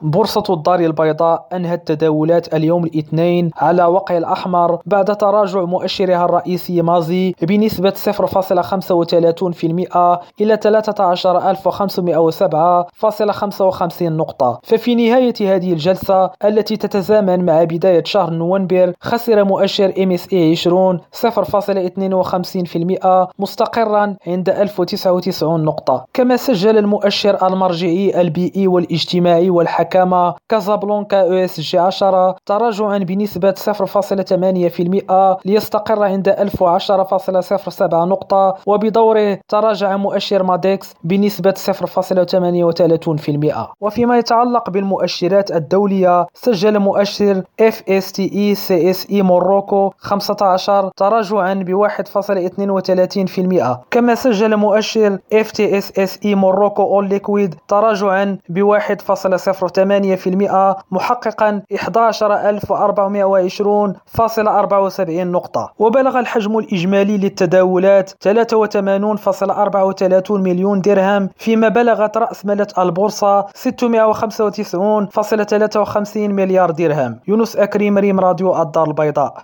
بورصة الدار البيضاء أنهت تداولات اليوم الاثنين على وقع الأحمر بعد تراجع مؤشرها الرئيسي مازي بنسبة 0.35% إلى 13507.55 نقطة. ففي نهاية هذه الجلسة التي تتزامن مع بداية شهر نوفمبر، خسر مؤشر MSCI 20 0.52% مستقرا عند 1099 نقطة. كما سجل المؤشر المرجعي البيئي والاجتماعي والحكامة كازابلانكا ESG 10 تراجعا بنسبة 0.8% ليستقر عند 1010.07 نقطة، وبدوره تراجع مؤشر ماديكس بنسبة 0.38%. وفيما يتعلق بالمؤشرات الدولية، سجل مؤشر FTSE CSE موروكو 15 تراجعا ب 1.32%. كما سجل مؤشر FTSE موروكو أول ليكويد تراجعا ب 1.08%، محققا 11420.74 نقطة. وبلغ الحجم الإجمالي للتداولات 83.34 مليون درهم، فيما بلغت رأس مالة البورصة 695.53 مليار درهم. يونس أكريم، ريم راديو الدار البيضاء.